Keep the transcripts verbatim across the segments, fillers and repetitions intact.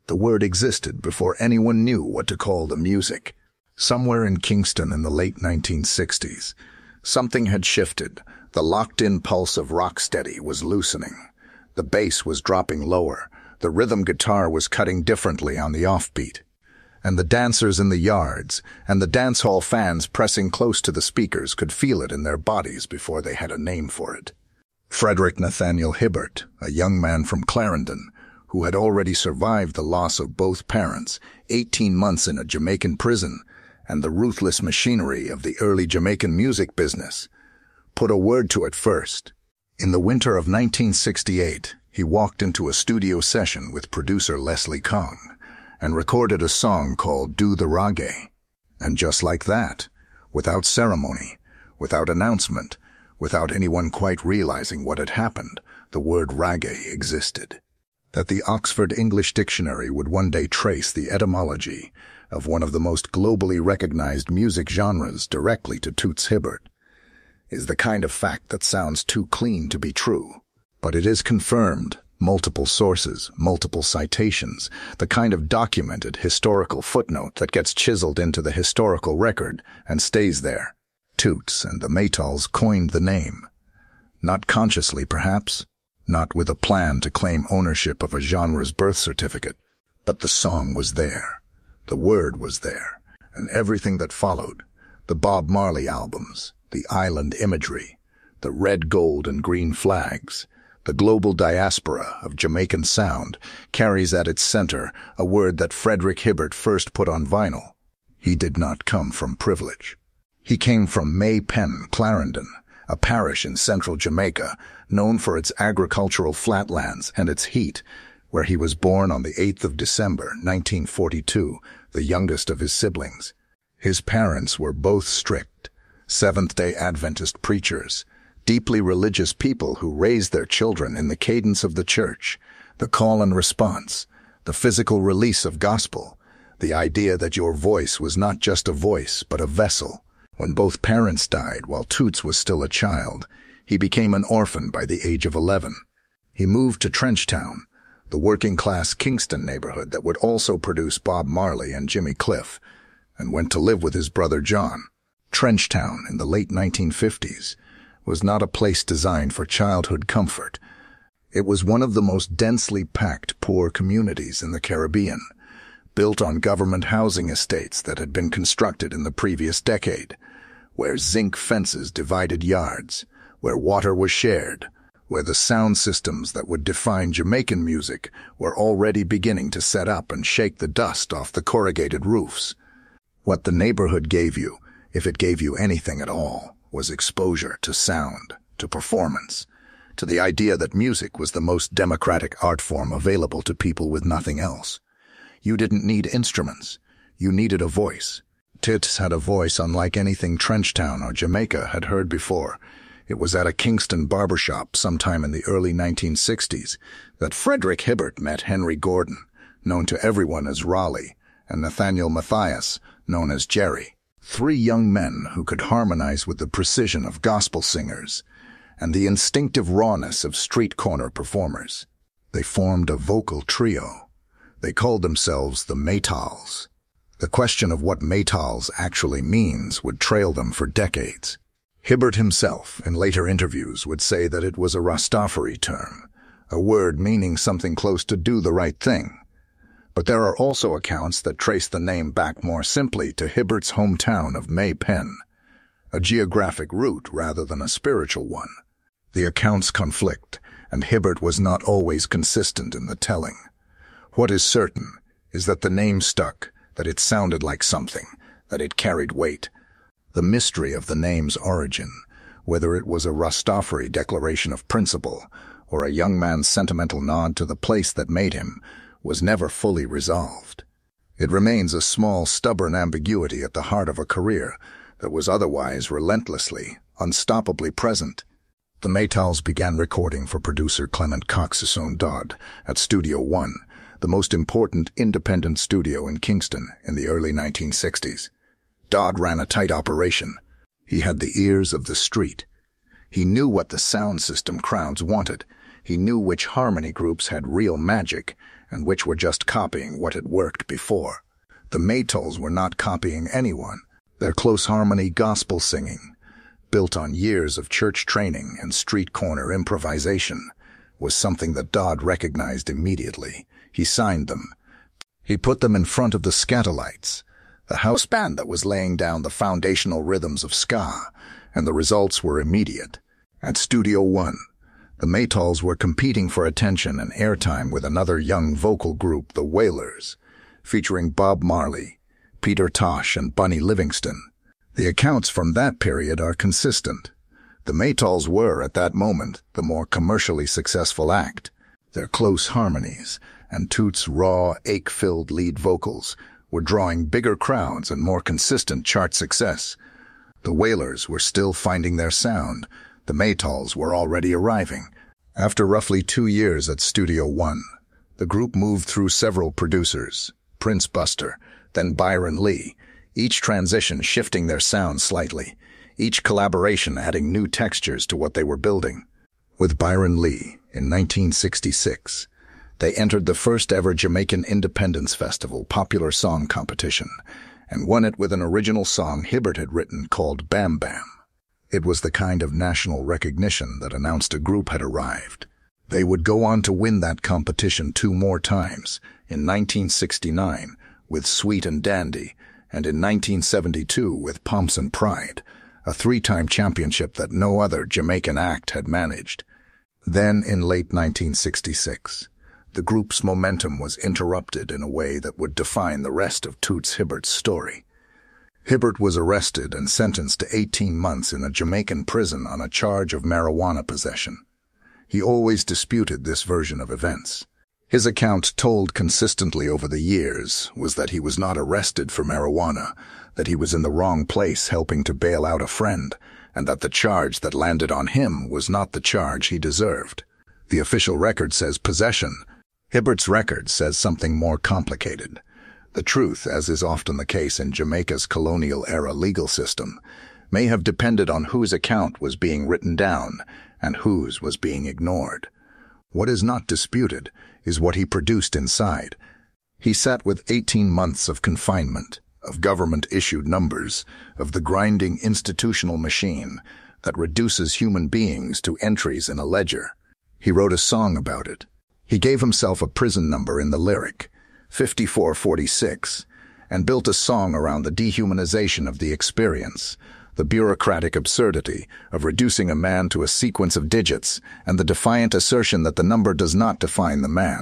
The word existed before anyone knew what to call the music. Somewhere in Kingston in the late nineteen sixties, something had shifted. The locked-in pulse of rocksteady was loosening. The bass was dropping lower. The rhythm guitar was cutting differently on the offbeat. And the dancers in the yards and the dance hall fans pressing close to the speakers could feel it in their bodies before they had a name for it. Frederick Nathaniel Hibbert, a young man from Clarendon, who had already survived the loss of both parents, eighteen months in a Jamaican prison, and the ruthless machinery of the early Jamaican music business, put a word to it first. In the winter of nineteen sixty-eight, he walked into a studio session with producer Leslie Kong and recorded a song called Do the Reggae. And just like that, without ceremony, without announcement, without anyone quite realizing what had happened, the word reggae existed. That the Oxford English Dictionary would one day trace the etymology of one of the most globally recognized music genres directly to Toots Hibbert is the kind of fact that sounds too clean to be true. But it is confirmed, multiple sources, multiple citations, the kind of documented historical footnote that gets chiseled into the historical record and stays there. Toots and the Maytals coined the name. Not consciously, perhaps, not with a plan to claim ownership of a genre's birth certificate, but the song was there. The word was there, and everything that followed, the Bob Marley albums, the island imagery, the red, gold, and green flags, the global diaspora of Jamaican sound, carries at its center a word that Frederick Hibbert first put on vinyl. He did not come from privilege. He came from May Pen, Clarendon, a parish in central Jamaica, known for its agricultural flatlands and its heat, where he was born on the eighth of December, nineteen forty-two, the youngest of his siblings. His parents were both strict, Seventh-day Adventist preachers, deeply religious people who raised their children in the cadence of the church, the call and response, the physical release of gospel, the idea that your voice was not just a voice but a vessel. When both parents died while Toots was still a child, he became an orphan by the age of eleven. He moved to Trenchtown, the working-class Kingston neighborhood that would also produce Bob Marley and Jimmy Cliff, and went to live with his brother John. Trenchtown in the late nineteen fifties was not a place designed for childhood comfort. It was one of the most densely packed poor communities in the Caribbean, built on government housing estates that had been constructed in the previous decade, where zinc fences divided yards, where water was shared, where the sound systems that would define Jamaican music were already beginning to set up and shake the dust off the corrugated roofs. What the neighborhood gave you, if it gave you anything at all, was exposure to sound, to performance, to the idea that music was the most democratic art form available to people with nothing else. You didn't need instruments. You needed a voice. Toots had a voice unlike anything Trenchtown or Jamaica had heard before. It was at a Kingston barbershop sometime in the early nineteen sixties that Frederick Hibbert met Henry Gordon, known to everyone as Raleigh, and Nathaniel Matthias, known as Jerry, three young men who could harmonize with the precision of gospel singers and the instinctive rawness of street corner performers. They formed a vocal trio. They called themselves the Maytals. The question of what Maytals actually means would trail them for decades. Hibbert himself, in later interviews, would say that it was a Rastafari term, a word meaning something close to do the right thing. But there are also accounts that trace the name back more simply to Hibbert's hometown of May Pen, a geographic root rather than a spiritual one. The accounts conflict, and Hibbert was not always consistent in the telling. What is certain is that the name stuck, that it sounded like something, that it carried weight. The mystery of the name's origin, whether it was a Rastafari declaration of principle or a young man's sentimental nod to the place that made him, was never fully resolved. It remains a small, stubborn ambiguity at the heart of a career that was otherwise relentlessly, unstoppably present. The Maytals began recording for producer Clement Cox's own Dodd at Studio One, the most important independent studio in Kingston in the early nineteen sixties. Dodd ran a tight operation. He had the ears of the street. He knew what the sound system crowds wanted. He knew which harmony groups had real magic, and which were just copying what had worked before. The Maytals were not copying anyone. Their close harmony gospel singing, built on years of church training and street corner improvisation, was something that Dodd recognized immediately. He signed them. He put them in front of the Skatalites, the house band that was laying down the foundational rhythms of ska, and the results were immediate. At Studio One, the Maytals were competing for attention and airtime with another young vocal group, the Wailers, featuring Bob Marley, Peter Tosh, and Bunny Livingston. The accounts from that period are consistent. The Maytals were, at that moment, the more commercially successful act. Their close harmonies and Toots' raw, ache-filled lead vocals were drawing bigger crowds and more consistent chart success. The Wailers were still finding their sound. The Maytals were already arriving. After roughly two years at Studio One, the group moved through several producers, Prince Buster, then Byron Lee, each transition shifting their sound slightly, each collaboration adding new textures to what they were building. With Byron Lee, in nineteen sixty-six, they entered the first-ever Jamaican Independence Festival popular song competition and won it with an original song Hibbert had written called Bam Bam. It was the kind of national recognition that announced a group had arrived. They would go on to win that competition two more times, in nineteen sixty-nine with Sweet and Dandy, and in nineteen seventy-two with Pomps and Pride, a three-time championship that no other Jamaican act had managed. Then, in late nineteen sixty-six, the group's momentum was interrupted in a way that would define the rest of Toots Hibbert's story. Hibbert was arrested and sentenced to eighteen months in a Jamaican prison on a charge of marijuana possession. He always disputed this version of events. His account, told consistently over the years, was that he was not arrested for marijuana, that he was in the wrong place helping to bail out a friend, and that the charge that landed on him was not the charge he deserved. The official record says possession. Hibbert's record says something more complicated. The truth, as is often the case in Jamaica's colonial-era legal system, may have depended on whose account was being written down and whose was being ignored. What is not disputed is what he produced inside. He sat with eighteen months of confinement, of government-issued numbers, of the grinding institutional machine that reduces human beings to entries in a ledger. He wrote a song about it. He gave himself a prison number in the lyric, fifty-four forty-six, and built a song around the dehumanization of the experience, the bureaucratic absurdity of reducing a man to a sequence of digits, and the defiant assertion that the number does not define the man.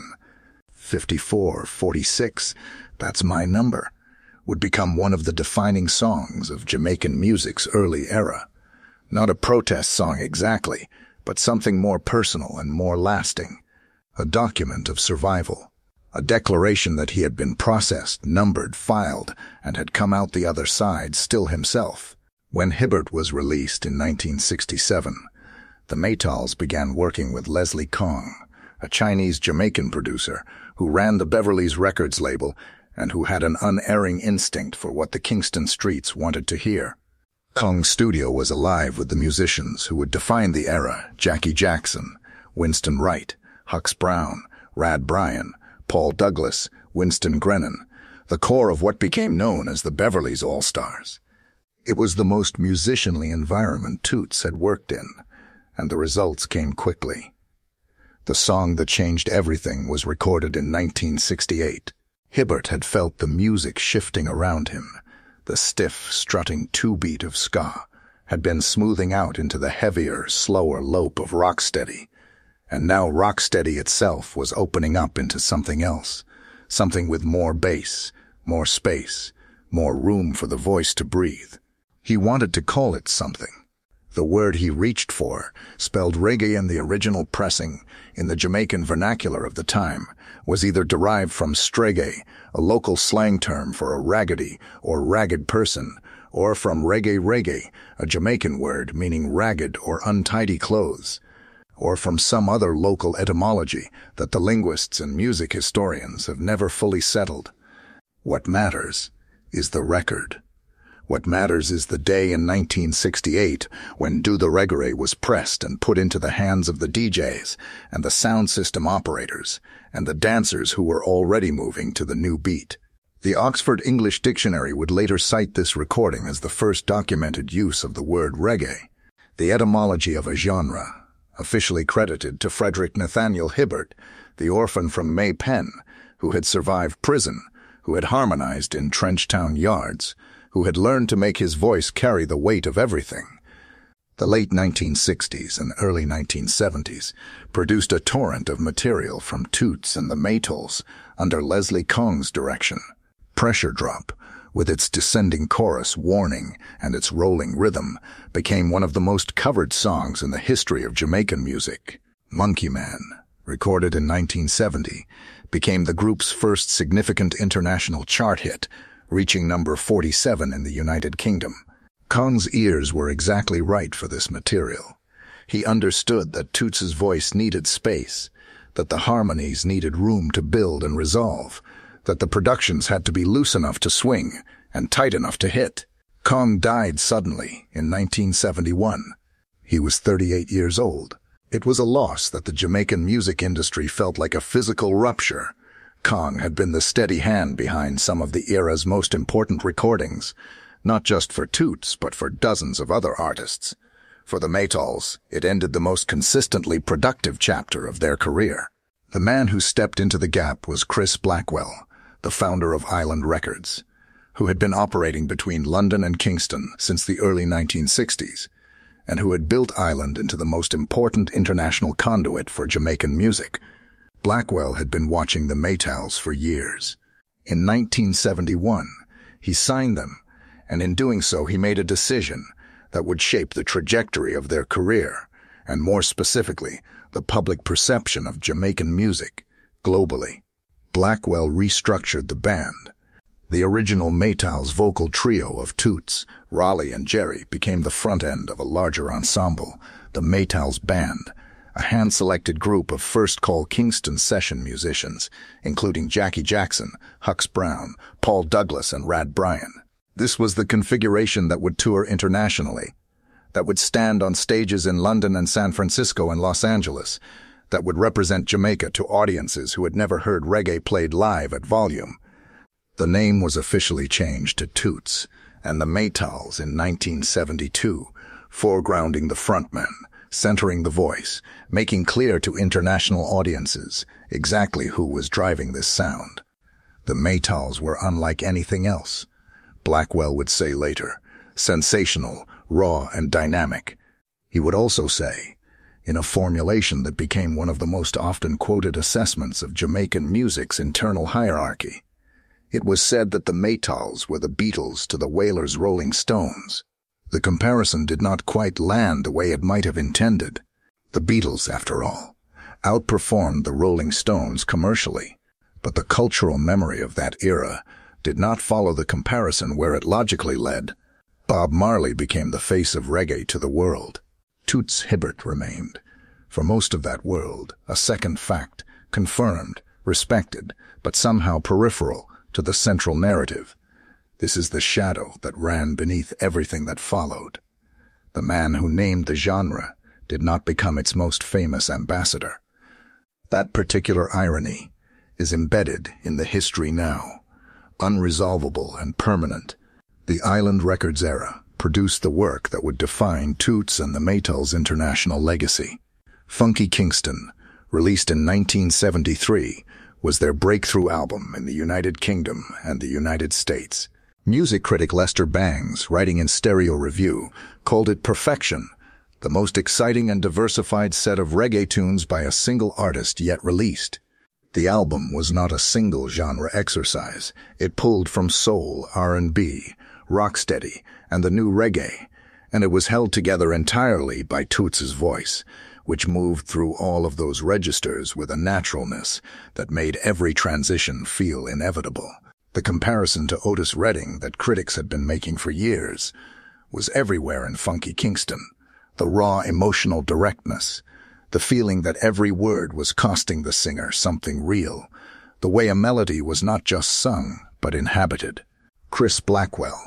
fifty-four forty-six, that's my number, would become one of the defining songs of Jamaican music's early era. Not a protest song exactly, but something more personal and more lasting. A document of survival. A declaration that he had been processed, numbered, filed, and had come out the other side still himself. When Hibbert was released in nineteen sixty-seven, the Maytals began working with Leslie Kong, a Chinese-Jamaican producer who ran the Beverly's Records label and who had an unerring instinct for what the Kingston streets wanted to hear. Kong's studio was alive with the musicians who would define the era: Jackie Jackson, Winston Wright, Hux Brown, Rad Bryan, Paul Douglas, Winston Grennan, the core of what became known as the Beverly's All-Stars. It was the most musicianly environment Toots had worked in, and the results came quickly. The song that changed everything was recorded in nineteen sixty-eight. Hibbert had felt the music shifting around him. The stiff, strutting two-beat of ska had been smoothing out into the heavier, slower lope of rocksteady, and now rocksteady itself was opening up into something else, something with more bass, more space, more room for the voice to breathe. He wanted to call it something. The word he reached for, spelled reggae in the original pressing in the Jamaican vernacular of the time, was either derived from streggae, a local slang term for a raggedy or ragged person, or from reggae reggae, a Jamaican word meaning ragged or untidy clothes, or from some other local etymology that the linguists and music historians have never fully settled. What matters is the record. What matters is the day in nineteen sixty-eight when Do the Reggae was pressed and put into the hands of the D Js and the sound system operators and the dancers who were already moving to the new beat. The Oxford English Dictionary would later cite this recording as the first documented use of the word reggae, the etymology of a genre, officially credited to Frederick Nathaniel Hibbert, the orphan from May Pen, who had survived prison, who had harmonized in Trenchtown yards, who had learned to make his voice carry the weight of everything. The late nineteen sixties and early nineteen seventies produced a torrent of material from Toots and the Maytals under Leslie Kong's direction. Pressure Drop, with its descending chorus Warning and its rolling rhythm, became one of the most covered songs in the history of Jamaican music. Monkey Man, recorded in nineteen seventy, became the group's first significant international chart hit, reaching number forty-seven in the United Kingdom. Kong's ears were exactly right for this material. He understood that Toots's voice needed space, that the harmonies needed room to build and resolve, that the productions had to be loose enough to swing and tight enough to hit. Kong died suddenly in nineteen seventy-one. He was thirty-eight years old. It was a loss that the Jamaican music industry felt like a physical rupture. Kong had been the steady hand behind some of the era's most important recordings, not just for Toots, but for dozens of other artists. For the Maytals, it ended the most consistently productive chapter of their career. The man who stepped into the gap was Chris Blackwell, the founder of Island Records, who had been operating between London and Kingston since the early nineteen sixties, and who had built Island into the most important international conduit for Jamaican music. Blackwell had been watching the Maytals for years. In nineteen seventy-one, he signed them, and in doing so he made a decision that would shape the trajectory of their career, and more specifically, the public perception of Jamaican music, globally. Blackwell restructured the band. The original Maytals vocal trio of Toots, Raleigh, and Jerry became the front end of a larger ensemble, the Maytals Band, a hand-selected group of first-call Kingston session musicians, including Jackie Jackson, Hux Brown, Paul Douglas, and Rad Bryan. This was the configuration that would tour internationally, that would stand on stages in London and San Francisco and Los Angeles, that would represent Jamaica to audiences who had never heard reggae played live at volume. The name was officially changed to Toots, and the Maytals in nineteen seventy-two, foregrounding the frontman, centering the voice, making clear to international audiences exactly who was driving this sound. The Maytals were unlike anything else. Blackwell would say later, sensational, raw, and dynamic. He would also say, in a formulation that became one of the most often quoted assessments of Jamaican music's internal hierarchy, it was said that the Maytals were the Beatles to the Wailers' Rolling Stones. The comparison did not quite land the way it might have intended. The Beatles, after all, outperformed the Rolling Stones commercially, but the cultural memory of that era did not follow the comparison where it logically led. Bob Marley became the face of reggae to the world. Toots Hibbert remained, for most of that world, a second fact, confirmed, respected, but somehow peripheral to the central narrative. This is the shadow that ran beneath everything that followed. The man who named the genre did not become its most famous ambassador. That particular irony is embedded in the history now, unresolvable and permanent. The Island Records era produced the work that would define Toots and the Maytals' international legacy. Funky Kingston, released in nineteen seventy-three, was their breakthrough album in the United Kingdom and the United States. Music critic Lester Bangs, writing in Stereo Review, called it perfection, the most exciting and diversified set of reggae tunes by a single artist yet released. The album was not a single genre exercise. It pulled from soul, R and B, rocksteady, and the new reggae, and it was held together entirely by Toots's voice, which moved through all of those registers with a naturalness that made every transition feel inevitable. The comparison to Otis Redding that critics had been making for years was everywhere in Funky Kingston. The raw emotional directness, the feeling that every word was costing the singer something real, the way a melody was not just sung, but inhabited. Chris Blackwell,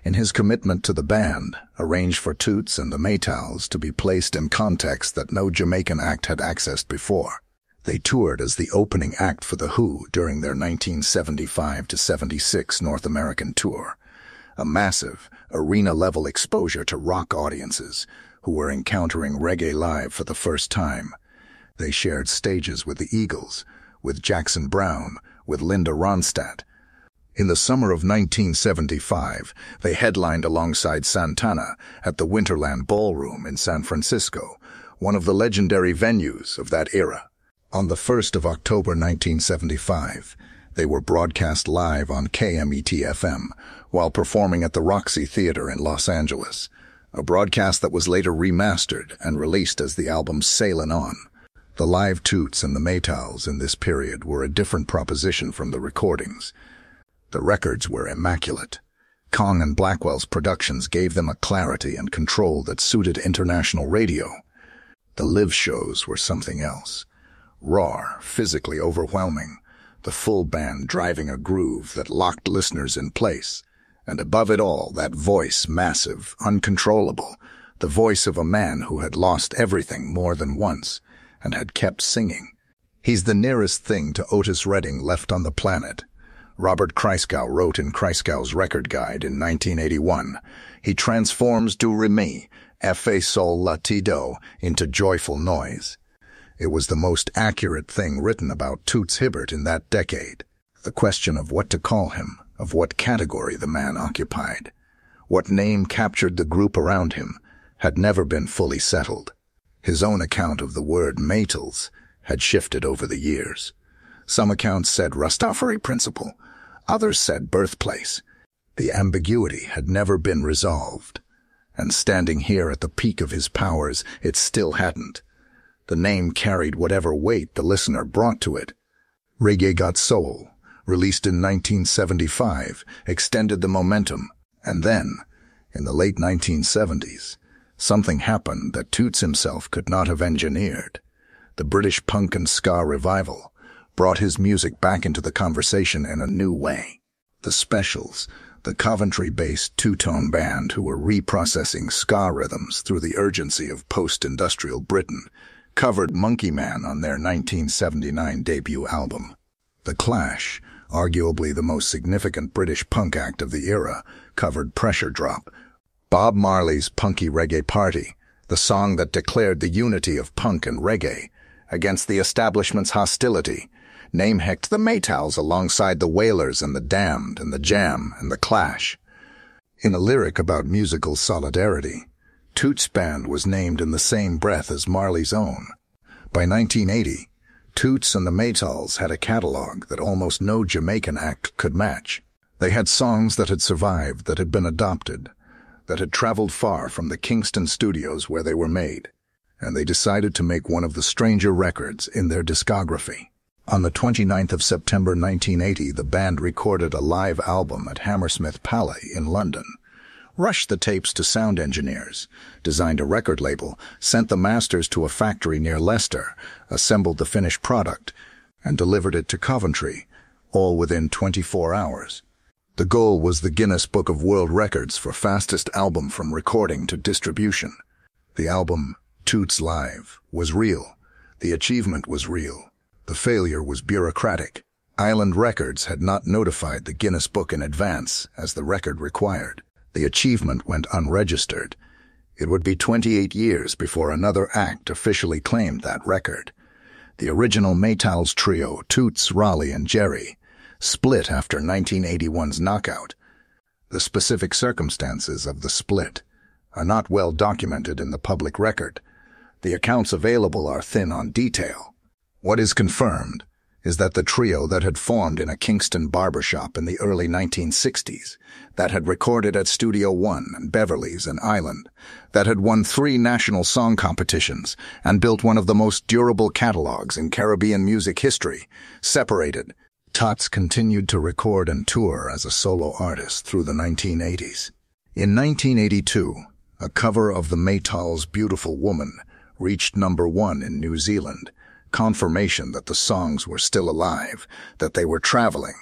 In his commitment to the band, arranged for Toots and the Maytals to be placed in context that no Jamaican act had accessed before. They toured as the opening act for The Who during their nineteen seventy-five to seventy-six North American tour, a massive, arena-level exposure to rock audiences who were encountering reggae live for the first time. They shared stages with the Eagles, with Jackson Browne, with Linda Ronstadt. In the summer of nineteen seventy-five, they headlined alongside Santana at the Winterland Ballroom in San Francisco, one of the legendary venues of that era. On the first of October nineteen seventy-five, they were broadcast live on K M E T F M while performing at the Roxy Theater in Los Angeles, a broadcast that was later remastered and released as the album Sailin' On. The live Toots and the Maytals in this period were a different proposition from the recordings. The records were immaculate. Kong and Blackwell's productions gave them a clarity and control that suited international radio. The live shows were something else. Raw, physically overwhelming, the full band driving a groove that locked listeners in place, and above it all, that voice, massive, uncontrollable, the voice of a man who had lost everything more than once and had kept singing. He's the nearest thing to Otis Redding left on the planet. Robert Christgau wrote in Christgau's Record Guide in nineteen eighty-one, he transforms do re mi, fa sol la ti do, into joyful noise. It was the most accurate thing written about Toots Hibbert in that decade. The question of what to call him, of what category the man occupied, what name captured the group around him, had never been fully settled. His own account of the word Maytals had shifted over the years. Some accounts said Rastafari principle, others said birthplace. The ambiguity had never been resolved, and standing here at the peak of his powers, it still hadn't. The name carried whatever weight the listener brought to it. Reggae Got Soul, released in nineteen seventy-five, extended the momentum, and then, in the late nineteen seventies, something happened that Toots himself could not have engineered. The British punk and ska revival brought his music back into the conversation in a new way. The Specials, the Coventry-based two-tone band who were reprocessing ska rhythms through the urgency of post-industrial Britain, covered Monkey Man on their nineteen seventy-nine debut album. The Clash, arguably the most significant British punk act of the era, covered Pressure Drop, Bob Marley's Punky Reggae Party, the song that declared the unity of punk and reggae against the establishment's hostility, name-hecked the Maytals alongside the Wailers and the Damned and the Jam and the Clash. In a lyric about musical solidarity, Toots' band was named in the same breath as Marley's own. By nineteen eighty, Toots and the Maytals had a catalog that almost no Jamaican act could match. They had songs that had survived, that had been adopted, that had traveled far from the Kingston studios where they were made, and they decided to make one of the stranger records in their discography. On the twenty-ninth of September nineteen eighty, the band recorded a live album at Hammersmith Palais in London, rushed the tapes to sound engineers, designed a record label, sent the masters to a factory near Leicester, assembled the finished product, and delivered it to Coventry, all within twenty-four hours. The goal was the Guinness Book of World Records for fastest album from recording to distribution. The album, Toots Live, was real. The achievement was real. The failure was bureaucratic. Island Records had not notified the Guinness Book in advance, as the record required. The achievement went unregistered. It would be twenty-eight years before another act officially claimed that record. The original Maytals trio, Toots, Raleigh, and Jerry, split after nineteen eighty-one's knockout. The specific circumstances of the split are not well documented in the public record. The accounts available are thin on detail. What is confirmed is that the trio that had formed in a Kingston barbershop in the early nineteen sixties, that had recorded at Studio One and Beverly's and Island, that had won three national song competitions and built one of the most durable catalogs in Caribbean music history, separated. Toots continued to record and tour as a solo artist through the nineteen eighties. In nineteen eighty-two, a cover of the Maytals' Beautiful Woman reached number one in New Zealand, confirmation that the songs were still alive, that they were traveling,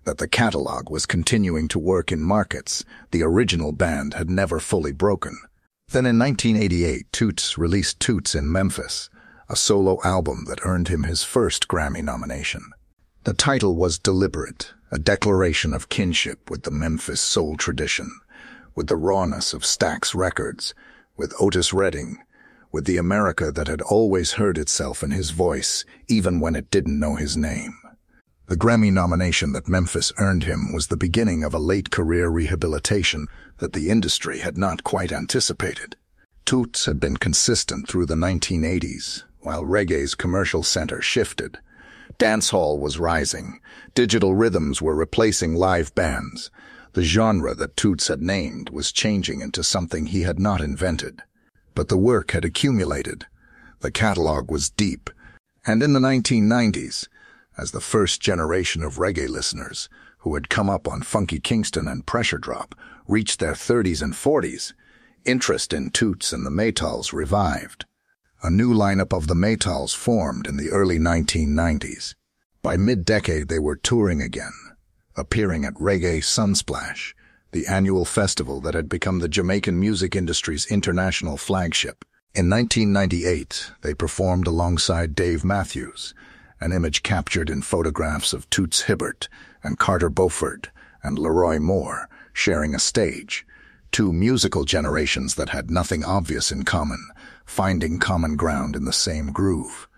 that the catalog was continuing to work in markets the original band had never fully broken. Then in nineteen eighty-eight, Toots released Toots in Memphis, a solo album that earned him his first Grammy nomination. The title was deliberate, a declaration of kinship with the Memphis soul tradition, with the rawness of Stax Records, with Otis Redding, with the America that had always heard itself in his voice, even when it didn't know his name. The Grammy nomination that Memphis earned him was the beginning of a late-career rehabilitation that the industry had not quite anticipated. Toots had been consistent through the nineteen eighties, while reggae's commercial center shifted. Dancehall was rising. Digital rhythms were replacing live bands. The genre that Toots had named was changing into something he had not invented. But the work had accumulated. The catalog was deep. And in the nineteen nineties, as the first generation of reggae listeners, who had come up on Funky Kingston and Pressure Drop, reached their thirties and forties, interest in Toots and the Maytals revived. A new lineup of the Maytals formed in the early nineteen nineties. By mid-decade they were touring again, appearing at Reggae Sunsplash, the annual festival that had become the Jamaican music industry's international flagship. In nineteen ninety-eight, they performed alongside Dave Matthews, an image captured in photographs of Toots Hibbert and Carter Beauford and Leroy Moore sharing a stage, two musical generations that had nothing obvious in common, finding common ground in the same groove.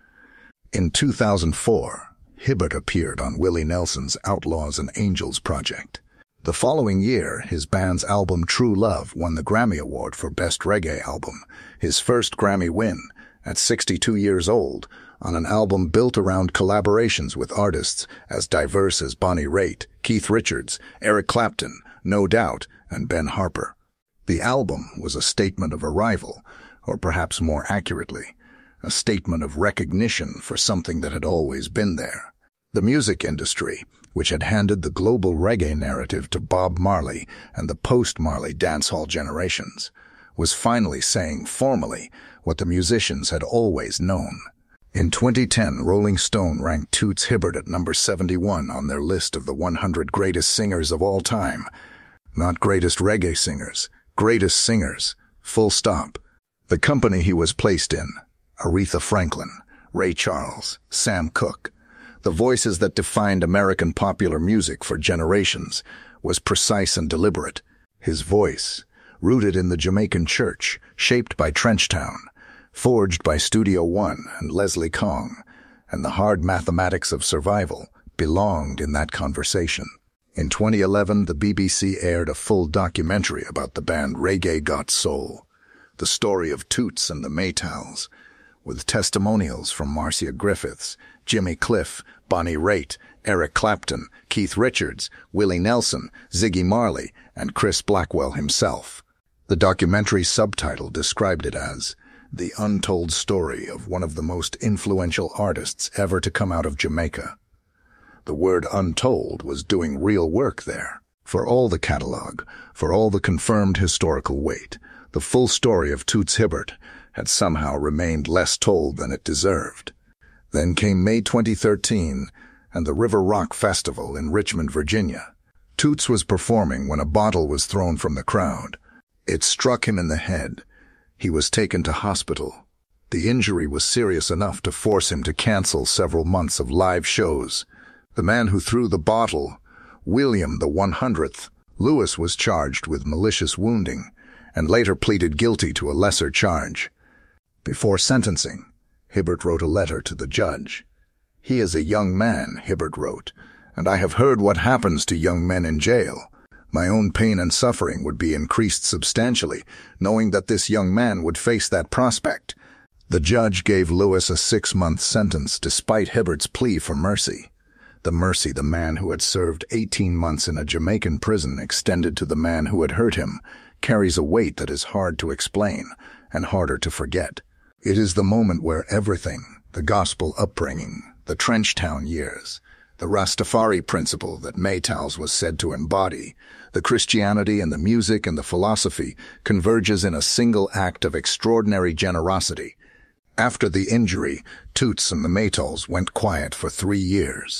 In two thousand four, Hibbert appeared on Willie Nelson's Outlaws and Angels project. The following year, his band's album True Love won the Grammy Award for Best Reggae Album, his first Grammy win, at sixty-two years old, on an album built around collaborations with artists as diverse as Bonnie Raitt, Keith Richards, Eric Clapton, No Doubt, and Ben Harper. The album was a statement of arrival, or perhaps more accurately, a statement of recognition for something that had always been there. The music industry, which had handed the global reggae narrative to Bob Marley and the post-Marley dancehall generations, was finally saying formally what the musicians had always known. In twenty ten, Rolling Stone ranked Toots Hibbert at number seventy-one on their list of the one hundred greatest singers of all time. Not greatest reggae singers, greatest singers, full stop. The company he was placed in, Aretha Franklin, Ray Charles, Sam Cooke, the voices that defined American popular music for generations, was precise and deliberate. His voice, rooted in the Jamaican church, shaped by Trenchtown, forged by Studio One and Leslie Kong, and the hard mathematics of survival, belonged in that conversation. In twenty eleven, the B B C aired a full documentary about the band Reggae Got Soul, the story of Toots and the Maytals, with testimonials from Marcia Griffiths, Jimmy Cliff, Bonnie Raitt, Eric Clapton, Keith Richards, Willie Nelson, Ziggy Marley, and Chris Blackwell himself. The documentary's subtitle described it as the untold story of one of the most influential artists ever to come out of Jamaica. The word untold was doing real work there. For all the catalog, for all the confirmed historical weight, the full story of Toots Hibbert had somehow remained less told than it deserved. Then came May twenty thirteen and the River Rock Festival in Richmond, Virginia. Toots was performing when a bottle was thrown from the crowd. It struck him in the head. He was taken to hospital. The injury was serious enough to force him to cancel several months of live shows. The man who threw the bottle, William the one hundredth, Lewis, was charged with malicious wounding and later pleaded guilty to a lesser charge. Before sentencing, Hibbert wrote a letter to the judge. "He is a young man," Hibbert wrote, "and I have heard what happens to young men in jail. My own pain and suffering would be increased substantially, knowing that this young man would face that prospect." The judge gave Lewis a six-month sentence despite Hibbert's plea for mercy. The mercy the man who had served eighteen months in a Jamaican prison extended to the man who had hurt him carries a weight that is hard to explain and harder to forget. It is the moment where everything, the gospel upbringing, the Trenchtown years, the Rastafari principle that Maytals was said to embody, the Christianity and the music and the philosophy, converges in a single act of extraordinary generosity. After the injury, Toots and the Maytals went quiet for three years.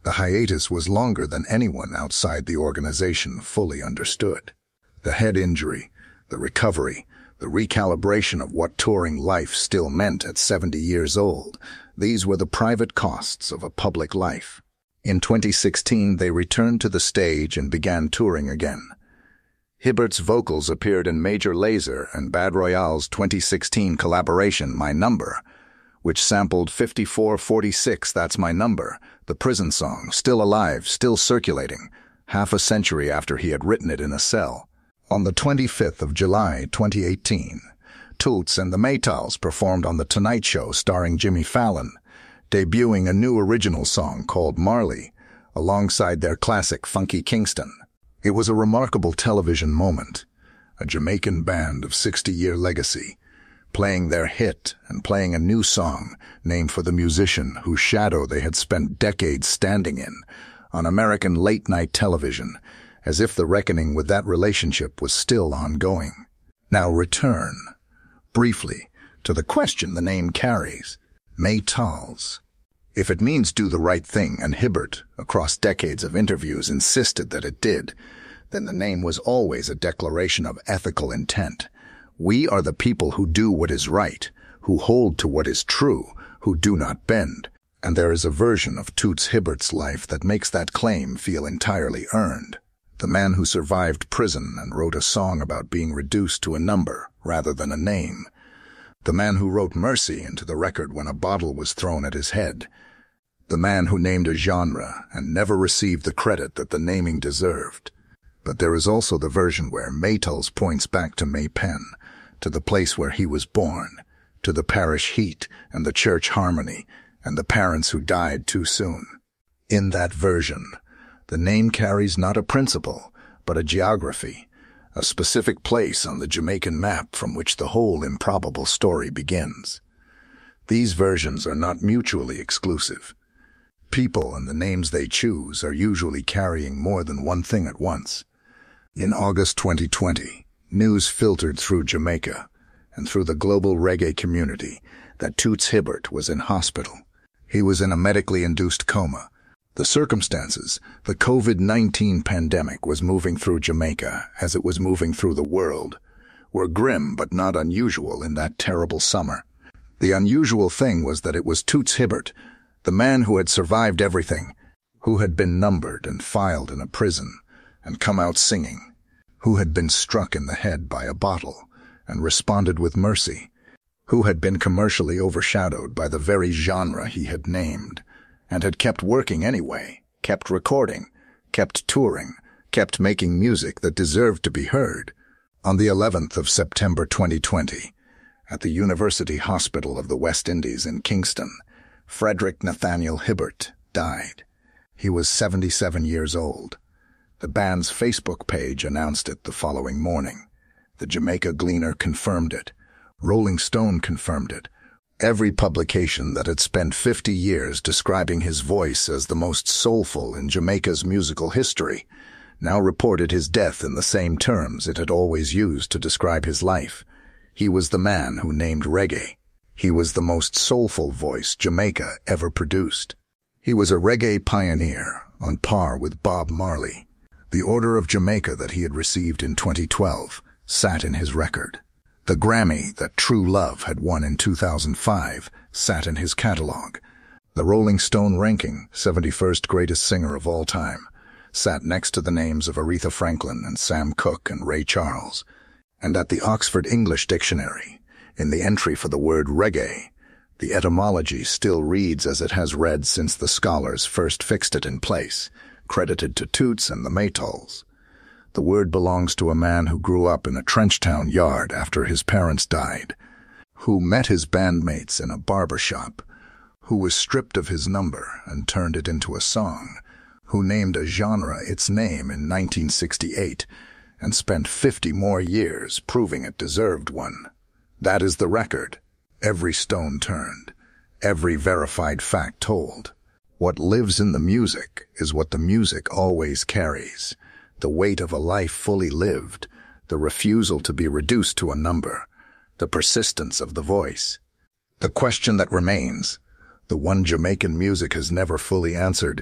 The hiatus was longer than anyone outside the organization fully understood. The head injury, the recovery, the recalibration of what touring life still meant at seventy years old, these were the private costs of a public life. In twenty sixteen, they returned to the stage and began touring again. Hibbert's vocals appeared in Major Lazer and Bad Royale's twenty sixteen collaboration My Number, which sampled fifty-four forty-six That's My Number, the prison song, still alive, still circulating, half a century after he had written it in a cell. On the twenty-fifth of July, twenty eighteen, Toots and the Maytals performed on The Tonight Show starring Jimmy Fallon, debuting a new original song called Marley, alongside their classic Funky Kingston. It was a remarkable television moment, a Jamaican band of sixty-year legacy, playing their hit and playing a new song named for the musician whose shadow they had spent decades standing in, on American late-night television, as if the reckoning with that relationship was still ongoing. Now return, briefly, to the question the name carries, Maytals. If it means do the right thing, and Hibbert, across decades of interviews, insisted that it did, then the name was always a declaration of ethical intent. We are the people who do what is right, who hold to what is true, who do not bend. And there is a version of Toots Hibbert's life that makes that claim feel entirely earned. The man who survived prison and wrote a song about being reduced to a number rather than a name. The man who wrote Mercy into the record when a bottle was thrown at his head. The man who named a genre and never received the credit that the naming deserved. But there is also the version where Maytals points back to May Pen, to the place where he was born, to the parish heat and the church harmony and the parents who died too soon. In that version, the name carries not a principle, but a geography, a specific place on the Jamaican map from which the whole improbable story begins. These versions are not mutually exclusive. People and the names they choose are usually carrying more than one thing at once. In August twenty twenty, news filtered through Jamaica and through the global reggae community that Toots Hibbert was in hospital. He was in a medically induced coma. The circumstances, the COVID nineteen pandemic was moving through Jamaica as it was moving through the world, were grim but not unusual in that terrible summer. The unusual thing was that it was Toots Hibbert, the man who had survived everything, who had been numbered and filed in a prison and come out singing, who had been struck in the head by a bottle and responded with mercy, who had been commercially overshadowed by the very genre he had named, and had kept working anyway, kept recording, kept touring, kept making music that deserved to be heard. On the eleventh of September twenty twenty, at the University Hospital of the West Indies in Kingston, Frederick Nathaniel Hibbert died. He was seventy-seven years old. The band's Facebook page announced it the following morning. The Jamaica Gleaner confirmed it. Rolling Stone confirmed it. Every publication that had spent fifty years describing his voice as the most soulful in Jamaica's musical history now reported his death in the same terms it had always used to describe his life. He was the man who named reggae. He was the most soulful voice Jamaica ever produced. He was a reggae pioneer on par with Bob Marley. The Order of Jamaica that he had received in twenty twelve sat in his record. The Grammy that True Love had won in two thousand five sat in his catalog. The Rolling Stone ranking, seventy-first greatest singer of all time, sat next to the names of Aretha Franklin and Sam Cooke and Ray Charles. And at the Oxford English Dictionary, in the entry for the word reggae, the etymology still reads as it has read since the scholars first fixed it in place, credited to Toots and the Maytals. The word belongs to a man who grew up in a Trenchtown yard after his parents died, who met his bandmates in a barber shop, who was stripped of his number and turned it into a song, who named a genre its name in nineteen sixty-eight and spent fifty more years proving it deserved one. That is the record. Every stone turned, every verified fact told. What lives in the music is what the music always carries. The weight of a life fully lived, the refusal to be reduced to a number, the persistence of the voice. The question that remains, the one Jamaican music has never fully answered,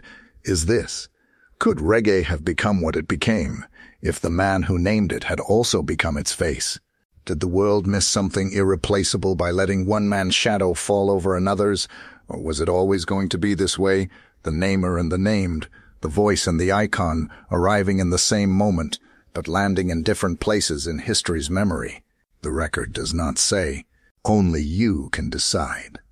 is this: could reggae have become what it became if the man who named it had also become its face? Did the world miss something irreplaceable by letting one man's shadow fall over another's? Or was it always going to be this way, the namer and the named, the voice and the icon, arriving in the same moment, but landing in different places in history's memory? The record does not say. Only you can decide.